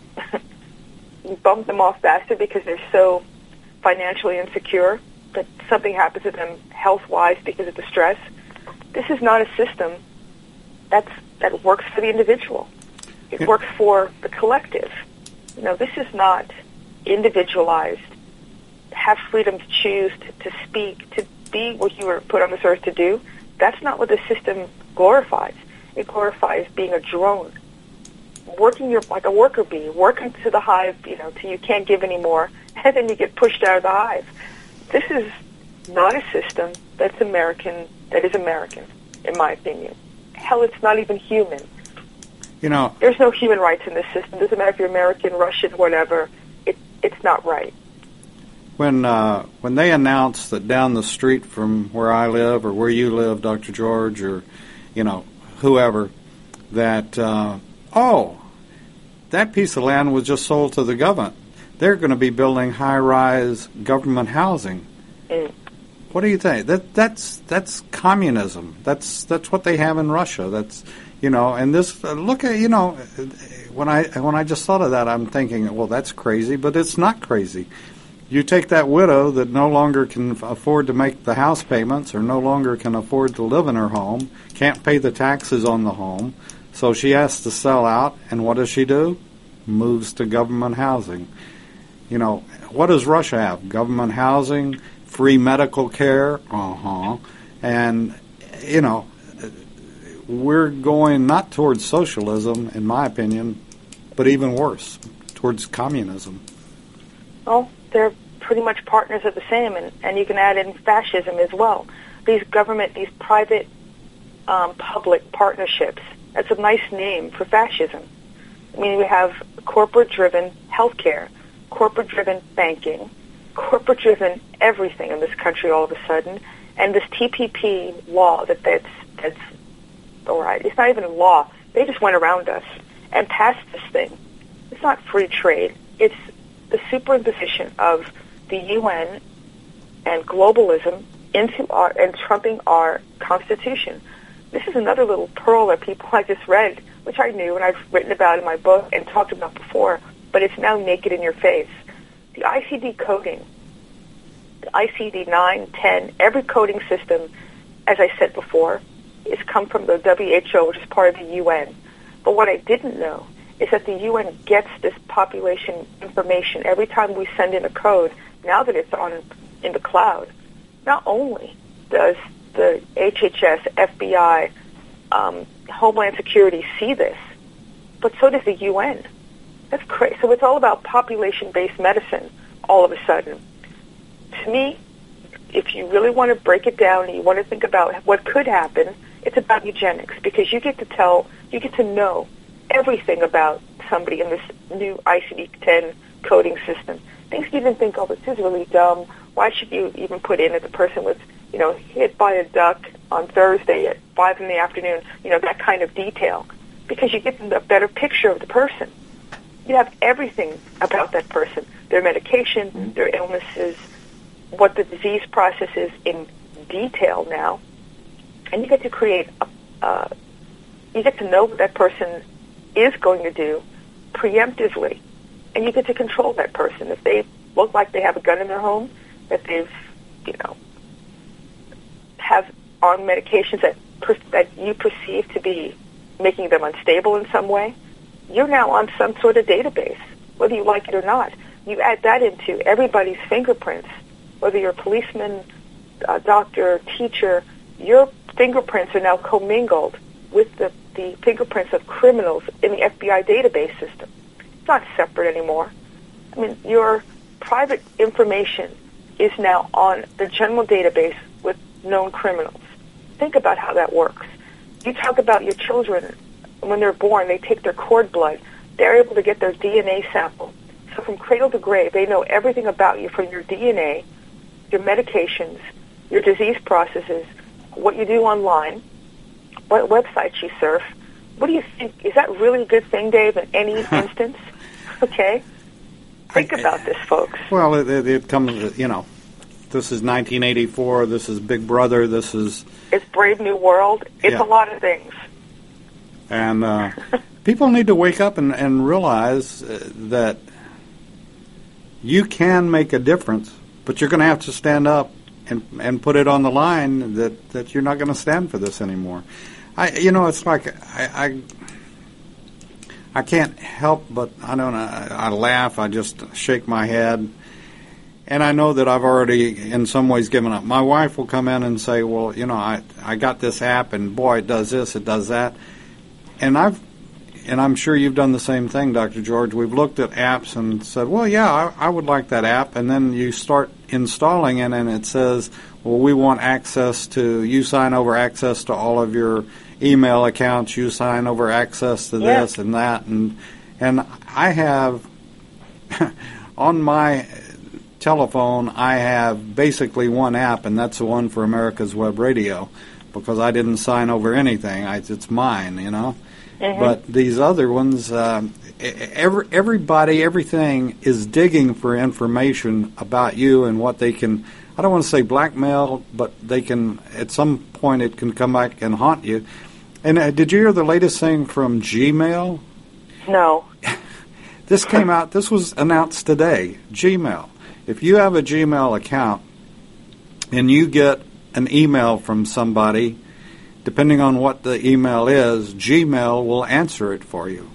bump them off faster because they're so financially insecure that something happens to them health-wise because of the stress? This is not a system that's, that works for the individual. It yeah. works for the collective. You know, this is not individualized. Have freedom to choose, to, to speak, to be what you were put on this earth to do. That's not what the system glorifies. It glorifies being a drone, working your like a worker bee, working to the hive, you know, till you can't give anymore, and then you get pushed out of the hive. This is not a system that's American, that is American, in my opinion. Hell, it's not even human. You know, there's no human rights in this system. It doesn't matter if you're American, Russian, whatever. It, it's not right. When uh, when they announced that down the street from where I live or where you live, Doctor George, or, you know, whoever, that, uh, oh, that piece of land was just sold to the government. They're going to be building high-rise government housing. Mm. What do you think? That that's that's communism. That's that's what they have in Russia. That's, you know, and this uh, look at, you know, when I when I just thought of that, I'm thinking, well, that's crazy, but it's not crazy. You take that widow that no longer can afford to make the house payments or no longer can afford to live in her home, can't pay the taxes on the home, so she has to sell out, and what does she do? Moves to government housing. You know, what does Russia have? Government housing, free medical care, uh-huh, and, you know, we're going not towards socialism, in my opinion, but even worse, towards communism. Well, they're pretty much partners of the same, and, and you can add in fascism as well. These government, these private um, public partnerships, that's a nice name for fascism. I mean, we have corporate-driven healthcare, corporate-driven banking, corporate-driven everything in this country all of a sudden, and this T P P law that that's, that's all right. It's not even a law. They just went around us and passed this thing. It's not free trade. It's the superimposition of the U N and globalism into our and trumping our Constitution. This is another little pearl that people I just read, which I knew and I've written about in my book and talked about before, but it's now naked in your face. The I C D coding, the I C D nine, ten, every coding system, as I said before, is come from the W H O, which is part of the U N. But what I didn't know is that the U N gets this population information every time we send in a code. Now that it's on in the cloud, not only does the H H S, F B I, um, Homeland Security see this, but so does the U N. That's crazy. So it's all about population-based medicine all of a sudden. To me, if you really want to break it down and you want to think about what could happen, it's about eugenics, because you get to tell, you get to know everything about somebody in this new I C D ten coding system. Things you didn't think, oh, this is really dumb. Why should you even put in that the person was, you know, hit by a duck on Thursday at five in the afternoon, you know, that kind of detail. Because you get a better picture of the person. You have everything about that person, their medication, mm-hmm. their illnesses, what the disease process is in detail now. And you get to create, a, uh, you get to know what that person is going to do preemptively. And you get to control that person. If they look like they have a gun in their home, that they've, you know, have on medications that per- that you perceive to be making them unstable in some way, you're now on some sort of database, whether you like it or not. You add that into everybody's fingerprints, whether you're a policeman, a doctor, teacher, your fingerprints are now commingled with the, the fingerprints of criminals in the F B I database system. It's not separate anymore. I mean, your private information is now on the general database with known criminals. Think about how that works. You talk about your children, when they're born, they take their cord blood. They're able to get their D N A sample. So from cradle to grave, they know everything about you, from your D N A, your medications, your disease processes, what you do online, what websites you surf, what do you think? Is that really a good thing, Dave, in any instance? Okay? Think I, about this, folks. Well, it, it, it comes, you know, this is nineteen eighty-four, this is Big Brother, this is... It's Brave New World. It's yeah. a lot of things. And uh, people need to wake up and, and realize uh, that you can make a difference, but you're going to have to stand up and and put it on the line that, that you're not going to stand for this anymore. I, you know, it's like I, I, I can't help but I don't know. I, I laugh. I just shake my head, and I know that I've already, in some ways, given up. My wife will come in and say, "Well, you know, I I got this app, and boy, it does this, it does that," and I've. And I'm sure you've done the same thing, Doctor George. We've looked at apps and said, well, yeah, I, I would like that app. And then you start installing it, and it says, well, we want access to, you sign over access to all of your email accounts. You sign over access to yeah. this and that. And and I have, on my telephone, I have basically one app, and that's the one for America's Web Radio, because I didn't sign over anything. I, it's mine, you know. Mm-hmm. But these other ones, um, every, everybody, everything is digging for information about you and what they can, I don't want to say blackmail, but they can, at some point it can come back and haunt you. And uh, did you hear the latest thing from Gmail? No. This came out, this was announced today, Gmail. If you have a Gmail account and you get an email from somebody, depending on what the email is, Gmail will answer it for you.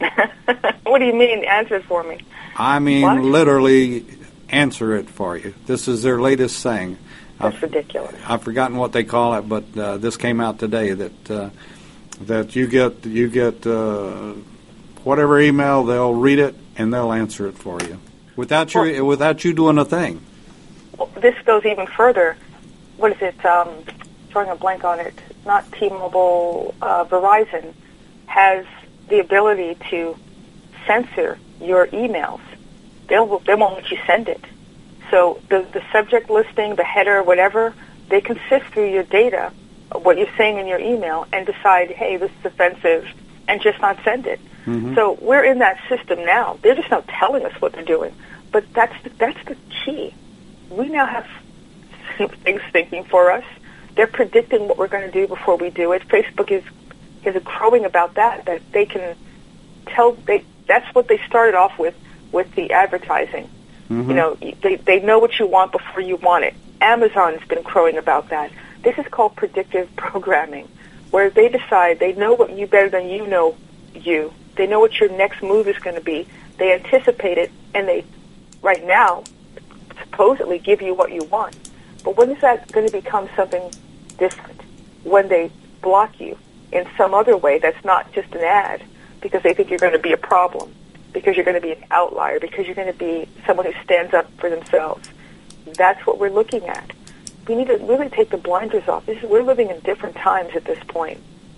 What do you mean, answer it for me? I mean, what? literally answer it for you. This is their latest thing. That's I've, ridiculous. I've forgotten what they call it, but uh, this came out today that uh, that you get you get uh, whatever email, they'll read it and they'll answer it for you without you well, without you doing a thing. Well, this goes even further. What is it? Um, drawing a blank on it. Not T-Mobile, uh, Verizon has the ability to censor your emails. They'll, they won't let you send it. So the, the subject listing, the header, whatever, they can sift through your data, what you're saying in your email, and decide, hey, this is offensive, and just not send it. Mm-hmm. So we're in that system now. They're just not telling us what they're doing. But that's the, that's the key. We now have things thinking for us. They're predicting what we're going to do before we do it. Facebook is is crowing about that, that they can tell. They that's what they started off with, with the advertising. Mm-hmm. You know, they they know what you want before you want it. Amazon's been crowing about that. This is called predictive programming, where they decide they know what you better than you know you. They know what your next move is going to be. They anticipate it, and they, right now, supposedly give you what you want. But when is that going to become something different? When they block you in some other way that's not just an ad, because they think you're going to be a problem, because you're going to be an outlier, because you're going to be someone who stands up for themselves. That's what we're looking at. We need to really take the blinders off. This is, we're living in different times at this point.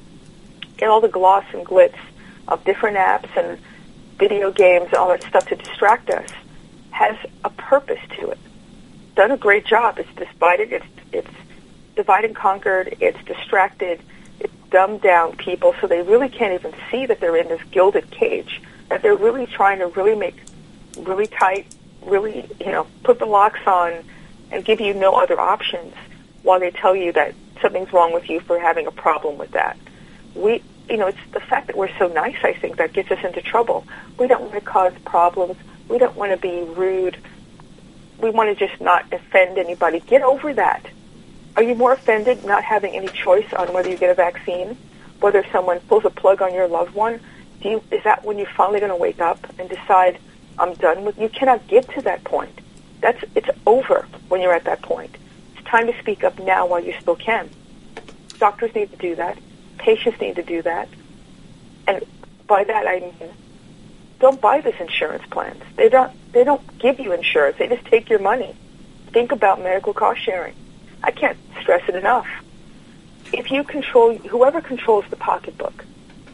Get all the gloss and glitz of different apps and video games and all that stuff to distract us has a purpose to it. Done a great job. It's divided. It's it's divide and conquered. It's distracted. It's dumbed down people so they really can't even see that they're in this gilded cage. That they're really trying to really make really tight, really you know put the locks on, and give you no other options while they tell you that something's wrong with you for having a problem with that. We you know it's the fact that we're so nice. I think that gets us into trouble. We don't want to cause problems. We don't want to be rude. We want to just not offend anybody. Get over that. Are you more offended not having any choice on whether you get a vaccine, whether someone pulls a plug on your loved one? Do you, is that when you're finally going to wake up and decide, I'm done with? You cannot get to that point. That's it's over when you're at that point. It's time to speak up now while you still can. Doctors need to do that. Patients need to do that. And by that I mean, don't buy this insurance plans. They don't. They don't give you insurance. They just take your money. Think about medical cost sharing. I can't stress it enough. If you control, whoever controls the pocketbook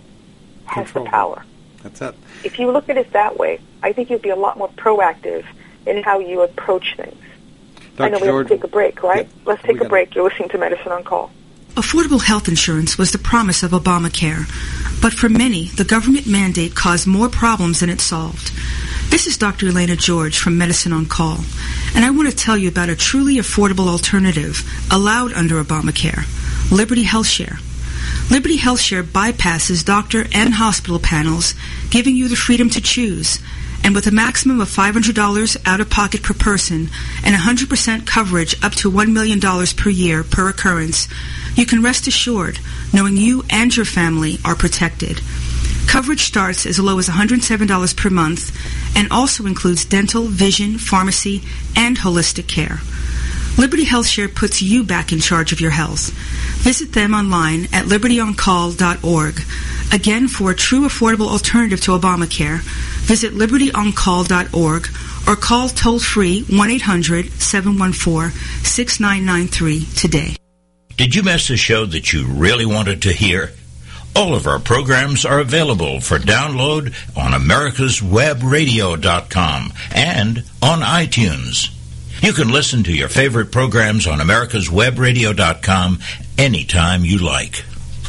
has Control. the power. That's it. If you look at it that way, I think you'd be a lot more proactive in how you approach things. Doctor I know we George, have to take a break, right? yeah, Let's take a break. You're listening to Medicine on Call. Affordable health insurance was the promise of Obamacare. But for many, the government mandate caused more problems than it solved. This is Doctor Elena George from Medicine on Call, and I want to tell you about a truly affordable alternative allowed under Obamacare, Liberty HealthShare. Liberty HealthShare bypasses doctor and hospital panels, giving you the freedom to choose. And with a maximum of five hundred dollars out-of-pocket per person and one hundred percent coverage up to one million dollars per year per occurrence, you can rest assured knowing you and your family are protected. Coverage starts as low as one hundred seven dollars per month and also includes dental, vision, pharmacy, and holistic care. Liberty HealthShare puts you back in charge of your health. Visit them online at liberty on call dot org. Again, for a true affordable alternative to Obamacare, visit liberty on call dot org or call toll-free one eight hundred seven one four six nine nine three today. Did you miss a show that you really wanted to hear? All of our programs are available for download on americas web radio dot com and on iTunes. You can listen to your favorite programs on americas web radio dot com anytime you like.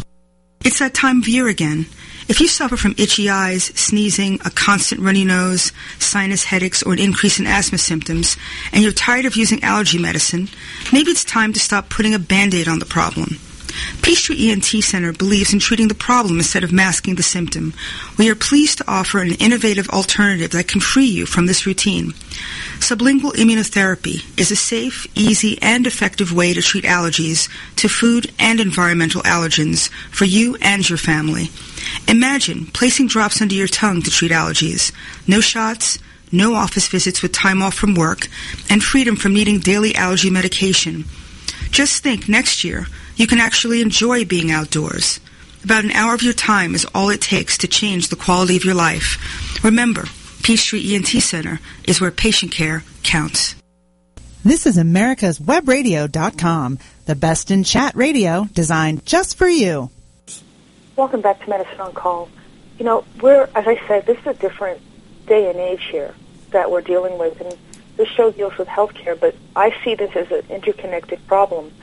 It's that time of year again. If you suffer from itchy eyes, sneezing, a constant runny nose, sinus headaches, or an increase in asthma symptoms, and you're tired of using allergy medicine, maybe it's time to stop putting a Band-Aid on the problem. Peachtree E N T Center believes in treating the problem instead of masking the symptom. We are pleased to offer an innovative alternative that can free you from this routine. Sublingual immunotherapy is a safe, easy, and effective way to treat allergies to food and environmental allergens for you and your family. Imagine placing drops under your tongue to treat allergies. No shots, no office visits with time off from work, and freedom from needing daily allergy medication. Just think, next year, you can actually enjoy being outdoors. About an hour of your time is all it takes to change the quality of your life. Remember, Peachtree E N T Center is where patient care counts. This is americas web radio dot com, the best in chat radio designed just for you. Welcome back to Medicine on Call. You know, we're, as I said, this is a different day and age here that we're dealing with, and this show deals with healthcare, but I see this as an interconnected problem.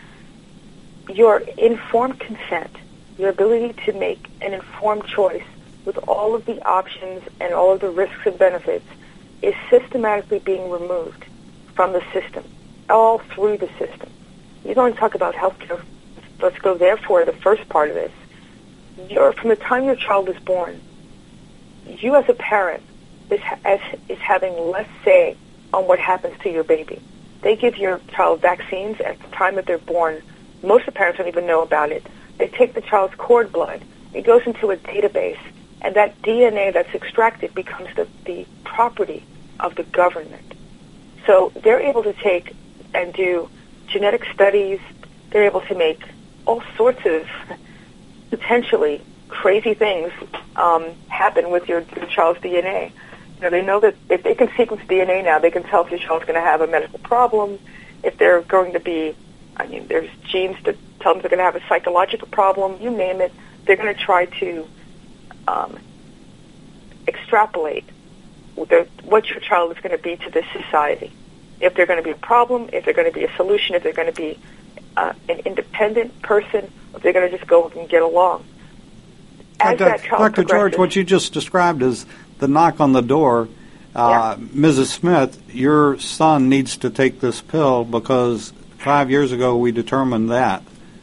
Your informed consent, your ability to make an informed choice with all of the options and all of the risks and benefits is systematically being removed from the system, all through the system. You don't talk about healthcare. Let's go there for the first part of this. You're, from the time your child is born, you as a parent is, as, is having less say on what happens to your baby. They give your child vaccines at the time that they're born. Most of the parents don't even know about it. They take the child's cord blood. It goes into a database, and that D N A that's extracted becomes the, the property of the government. So they're able to take and do genetic studies. They're able to make all sorts of potentially crazy things um, happen with your, your child's D N A. You know, they know that if they can sequence D N A now, they can tell if your child's going to have a medical problem, if they're going to be, I mean, there's genes that tell them they're going to have a psychological problem, you name it. They're going to try to um, extrapolate the, what your child is going to be to this society. If they're going to be a problem, if they're going to be a solution, if they're going to be uh, an independent person, if they're going to just go and get along. As that child Doctor George, what you just described is the knock on the door. Uh, yeah. Missus Smith, your son needs to take this pill because five years ago we determined that.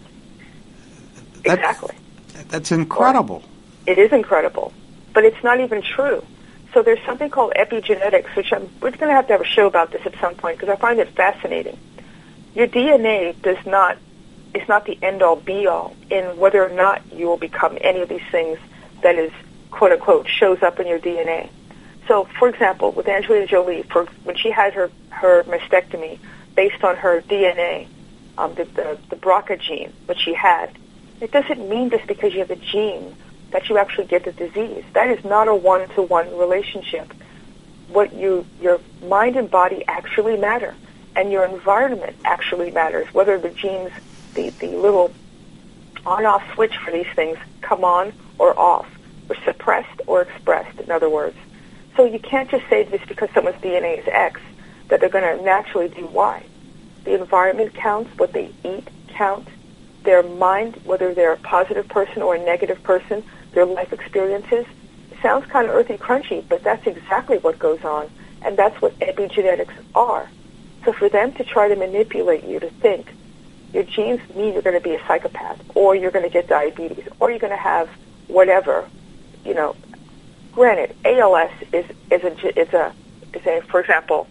That's, exactly. That's incredible. It is incredible, but it's not even true. So there's something called epigenetics, which I'm, we're going to have to have a show about this at some point because I find it fascinating. Your D N A does not is not the end-all, be-all in whether or not you will become any of these things that is, quote-unquote, shows up in your D N A. So, for example, with Angelina Jolie, for when she had her, her mastectomy based on her D N A, um, the, the, the B R C A gene, which she had, it doesn't mean just because you have a gene that you actually get the disease. That is not a one-to-one relationship. What you, your mind and body actually matter, and your environment actually matters, whether the genes, the, the little on-off switch for these things come on or off, or suppressed or expressed, in other words. So you can't just say just because someone's D N A is X that they're going to naturally do Y. The environment counts, what they eat counts, their mind, whether they're a positive person or a negative person, their life experiences. It sounds kind of earthy crunchy, but that's exactly what goes on, and that's what epigenetics are. So for them to try to manipulate you to think your genes mean you're going to be a psychopath, or you're going to get diabetes, or you're going to have whatever, you know, granted, A L S is, is a, is a, is a, for example,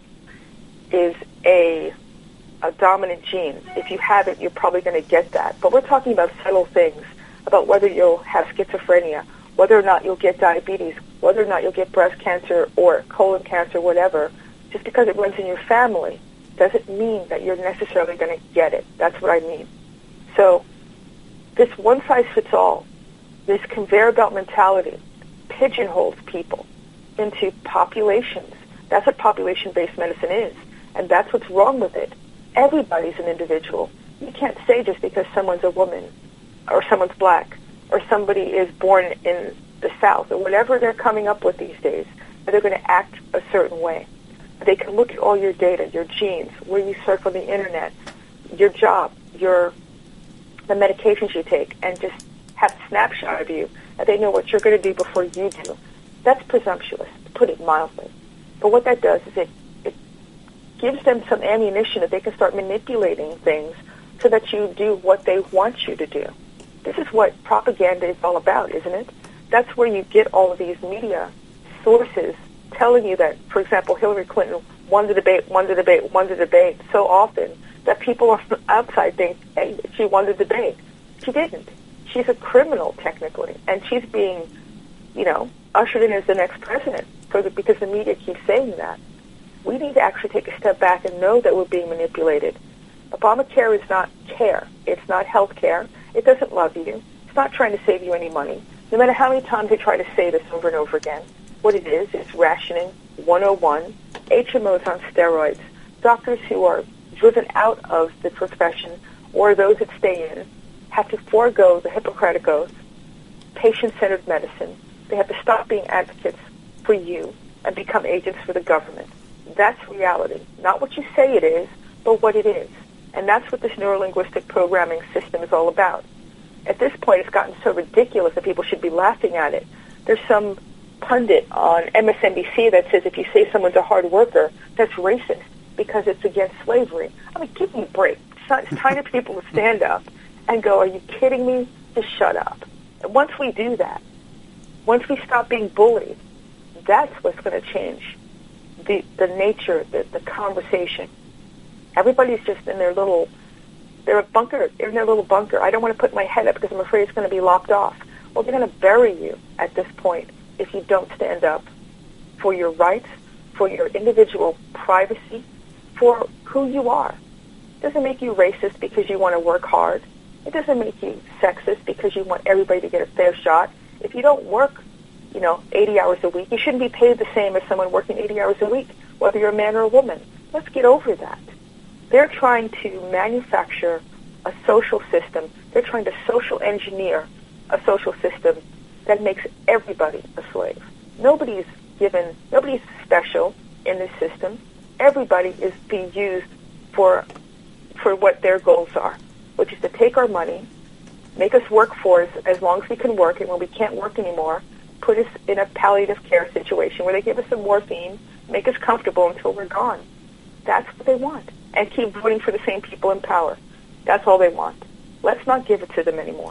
is a, a dominant gene. If you have it, you're probably going to get that. But we're talking about subtle things, about whether you'll have schizophrenia, whether or not you'll get diabetes, whether or not you'll get breast cancer or colon cancer, whatever. Just because it runs in your family doesn't mean that you're necessarily going to get it. That's what I mean. So this one-size-fits-all, this conveyor belt mentality, pigeonholes people into populations. That's what population-based medicine is, and that's what's wrong with it. Everybody's an individual. You can't say just because someone's a woman or someone's black or somebody is born in the South or whatever they're coming up with these days, that they're going to act a certain way. They can look at all your data, your genes, where you surf on the internet, your job, your the medications you take, and just have a snapshot of you, and they know what you're going to do before you do. That's presumptuous, to put it mildly. But what that does is it, it gives them some ammunition that they can start manipulating things so that you do what they want you to do. This is what propaganda is all about, isn't it? That's where you get all of these media sources telling you that, for example, Hillary Clinton won the debate, won the debate, won the debate so often that people on the outside think, hey, she won the debate. She didn't. She's a criminal, technically, and she's being, you know, ushered in as the next president for the, because the media keeps saying that. We need to actually take a step back and know that we're being manipulated. Obamacare is not care. It's not health care. It doesn't love you. It's not trying to save you any money. No matter how many times they try to say this over and over again, what it is, is rationing one oh one, H M Os on steroids, doctors who are driven out of the profession or those that stay in have to forego the Hippocratic Oath, patient-centered medicine. They have to stop being advocates for you and become agents for the government. That's reality. Not what you say it is, but what it is. And that's what this neurolinguistic programming system is all about. At this point, it's gotten so ridiculous that people should be laughing at it. There's some pundit on M S N B C that says if you say someone's a hard worker, that's racist because it's against slavery. I mean, give me a break. It's time for people to stand up and go, are you kidding me? Just shut up. And once we do that, once we stop being bullied, that's what's going to change the, the nature, the, the conversation. Everybody's just in their little, they're a bunker, they're in their little bunker. I don't want to put my head up because I'm afraid it's going to be lopped off. Well, they're going to bury you at this point if you don't stand up for your rights, for your individual privacy, for who you are. It doesn't make you racist because you want to work hard. It doesn't make you sexist because you want everybody to get a fair shot. If you don't work, you know, eighty hours a week, you shouldn't be paid the same as someone working eighty hours a week, whether you're a man or a woman. Let's get over that. They're trying to manufacture a social system. They're trying to social engineer a social system that makes everybody a slave. Nobody's given, nobody's special in this system. Everybody is being used for for what their goals are, which is to take our money, make us work for us as long as we can work, and when we can't work anymore, put us in a palliative care situation where they give us some morphine, make us comfortable until we're gone. That's what they want. And keep voting for the same people in power. That's all they want. Let's not give it to them anymore.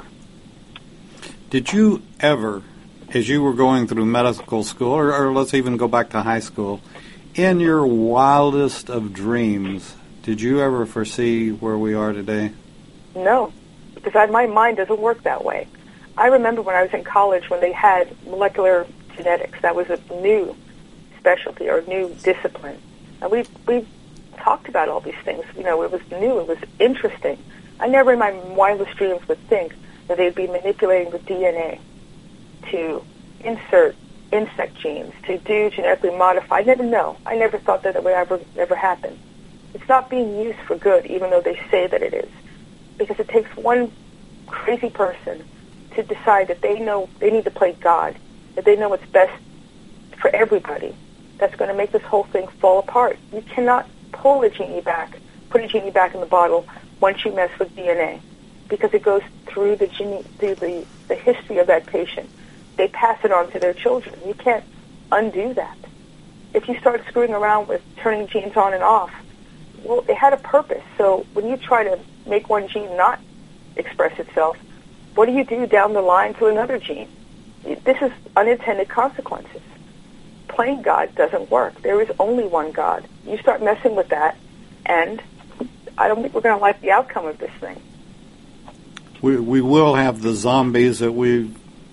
Did you ever, as you were going through medical school, or, or let's even go back to high school, in your wildest of dreams, did you ever foresee where we are today? No, because I, my mind doesn't work that way. I remember when I was in college when they had molecular genetics. That was a new specialty or new discipline. And we we talked about all these things. You know, it was new. It was interesting. I never in my wildest dreams would think that they'd be manipulating the D N A to insert insect genes, to do genetically modify. I never know. I never thought that it would ever, ever happen. It's not being used for good, even though they say that it is. Because it takes one crazy person to decide that they know they need to play God, that they know what's best for everybody. That's going to make this whole thing fall apart. You cannot pull a genie back, put a genie back in the bottle once you mess with D N A, because it goes through the genie, through the, the history of that patient. they pass it on to their children. You can't undo that. If you start screwing around with turning genes on and off, well, it had a purpose. So when you try to make one gene not express itself, what do you do down the line to another gene? This is unintended consequences. Playing God doesn't work. There is only one God. You start messing with that, and I don't think we're going to like the outcome of this thing. We we will have the zombies that we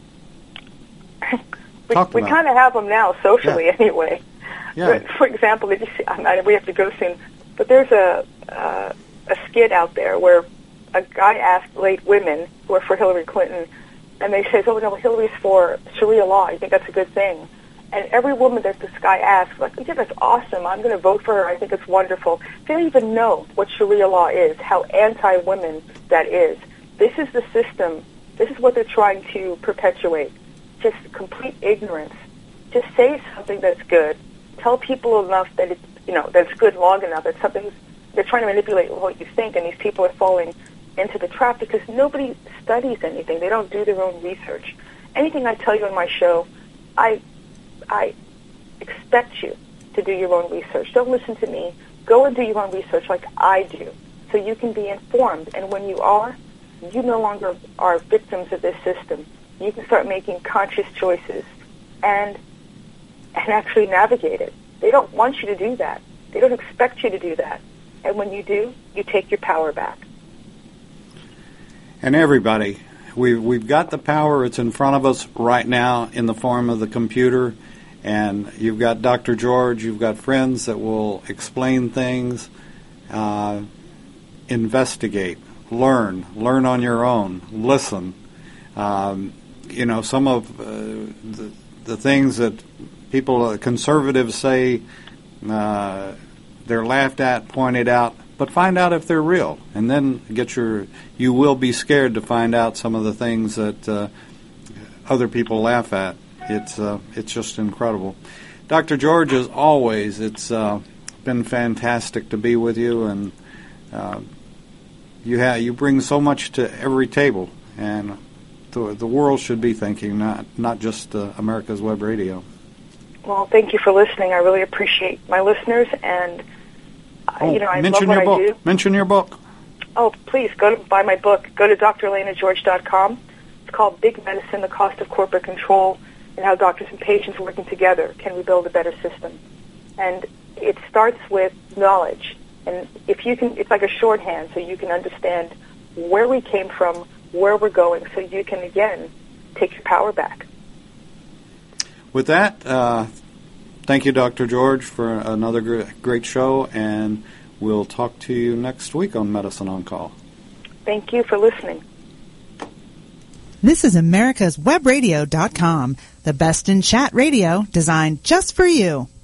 we, talked we about. kind of have them now, socially, yeah. anyway. Yeah. But for example, did you see, I mean, we have to go soon, but there's a uh, a skit out there where a guy asked late women who are for Hillary Clinton, and they say, oh, no, Hillary's for Sharia law. You think that's a good thing? And every woman that this guy asks, like, yeah, that's awesome. I'm going to vote for her. I think it's wonderful. They don't even know what Sharia law is, how anti-women that is. This is the system. This is what they're trying to perpetuate. Just complete ignorance. Just say something that's good. Tell people enough that it's, you know, that's good long enough that something's, they're trying to manipulate what you think, and these people are falling into the trap because nobody studies anything. They don't do their own research. Anything I tell you on my show, I I expect you to do your own research. Don't listen to me. Go and do your own research like I do so you can be informed. And when you are, you no longer are victims of this system. You can start making conscious choices and and actually navigate it. They don't want you to do that. They don't expect you to do that. And when you do, you take your power back. And everybody, we've, we've got the power. It's in front of us right now in the form of the computer. And you've got Doctor George. You've got friends that will explain things, uh, investigate, learn, learn on your own, listen. Um, you know, some of uh, the, the things that people, uh, conservatives say, uh, they're laughed at, pointed out, but find out if they're real, and then get your. You will be scared to find out some of the things that uh, other people laugh at. It's uh, it's just incredible, Doctor George. As always, it's uh, been fantastic to be with you, and uh, you ha- you bring so much to every table, and the the world should be thinking, not not just uh, America's Web Radio. Well, thank you for listening. I really appreciate my listeners, and Oh, you know, I mention love what your book. I do. Mention your book. Oh, please, go to buy my book. Go to D R Elena George dot com. It's called Big Medicine, The Cost of Corporate Control, and How Doctors and Patients Working Together Can Rebuild a Better System. And it starts with knowledge. And if you can, it's like a shorthand, so you can understand where we came from, where we're going, so you can, again, take your power back. With that, uh, thank you, Doctor George, for another great show, and we'll talk to you next week on Medicine on Call. Thank you for listening. This is Americas Web Radio dot com, the best in chat radio designed just for you.